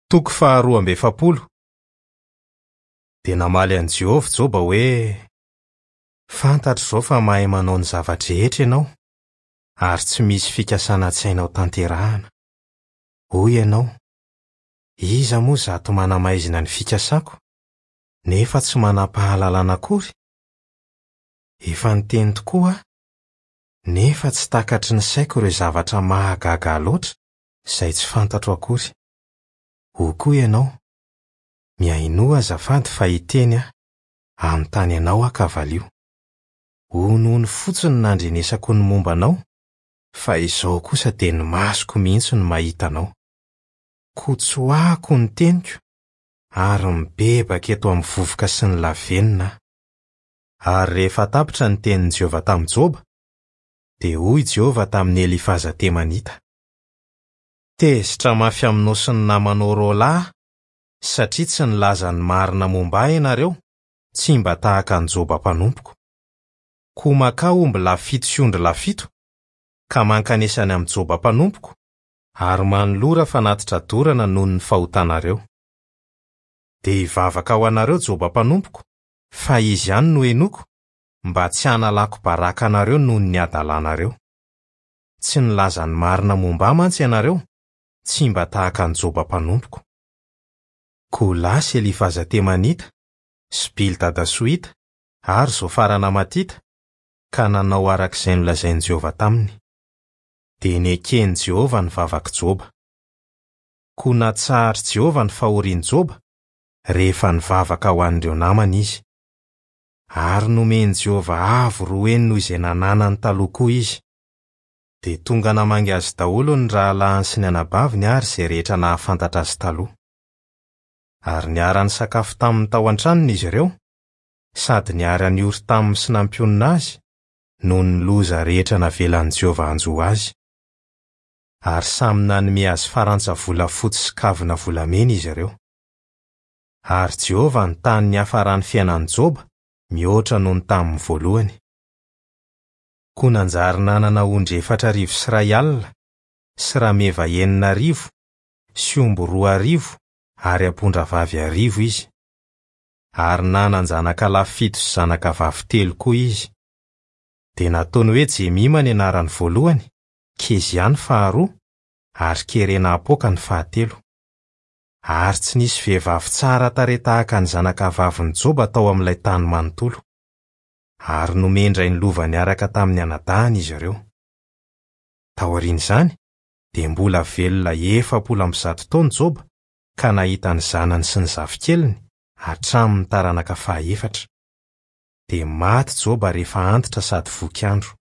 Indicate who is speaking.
Speaker 1: Toko 2:7. Dia namaly an Jehova Joba hoe, fantatro zao fa mahay manao ny zavadrehetra ianao, ary tsy misy fikasana tsy hainao tanterahana. Hoy ianao, iza moa zato manamaizina ny fikasako, nefa tsy manam-pahalalana akory? Efa niteny tokoa, nefa tsy takatry ny saiko ireo zavatra mahagaga loatra, izay tsy fantatro akory. Ho koa ianao, miainoa azafady fa hiteny anontany ianao akavalio. Honono fotsiny nandrenesako ny momba anao, fa izao kosa dia ny masoko mihitsy ny mahita anao. Kotsoahako ny teniko, ary mibebaka eto amin'ny vovoka sy ny lavenina. Ary rehefa tapitra ny tenin'i Jehova tamin'i Joba, dia hoy Jehova tamin'ny Elifaza Temanita, tezitra mafy aminao sy ny namanao Rôla, satria tsy nilaza ny marina momba ahy ianareo, tsy mba tahaka ny Joba mpanompoko. Koa maka omby lafito sy ondry lafito, ka mankanesany amin'ny Joba mpanompoko, ary manolora fanatitra dorana noho ny fahotanareo. Dia hivavaka ho anareo Joba mpanompoko, fa izy ihany no henoko, mba tsy hanalako baraka anareo noho ny adalanareo. Tsy nilaza ny marina momba ahy mantsy ianareo, tsy mba tahaka ny Joba mpanompoko. Koa lasy Elifaza Temanita, sy Bildada Soita, ary Zofara Namatita, ka nanao arak'izay nolazain'i Jehova taminy. Dia nekeny Jehova ny vavaka Joba. Koa natsahatra Jehova ny fahorian'i Joba, rehefa nivavaka ho an'ireo namany izy. Ary nomeny Jehova avo roeny noho izay nananany taloha koa izy. Dia tonga namangy azy daholo ny rahalahiny sy ny anabaviny ary izay rehetra nahafantatra azy taloha. Ary niara-ny sakafo tamin'ny tao an-tranony izy ireo, sady niara-ny ory taminy sy nampionina azy, noho ny loza rehetra navelan'i Jehova hanjo azy. Ary samy nanome azy farantsa volafotsy sy kavina volamena izy ireo. Ary Jehova ny tany niafarany fiainan'i Joba, mihoatra noho ny tamin'ny voalohany. Koa nanjary nanana ondry 4,000 sy 100 alina, sy rameva 9,000, sy omby 2,000, ary ampondra vavy 1,000 izy. Ary nanan-janaka lahy 7 sy zanaka vavy 3 koa izy. Dia nataony hoe Jemima ny anarany voalohany, Keziah ny faharoa, ary Kerena apoka ny fahatelo. Ary tsy nisy vehivavy tsara tarehy tahaka ny zanaka vaviny Joba tao amin'ilay tany manontolo. Ary nomendray ny lova niaraka tamin'ny anadahany izy ireo. Taorian'izany, dia mbola velona 400 taona Joba, ka nahita ny zanany sy ny zafikeliny hatramin'ny taranaka 4. Dia maty Joba rehefa antitra sady voky andro.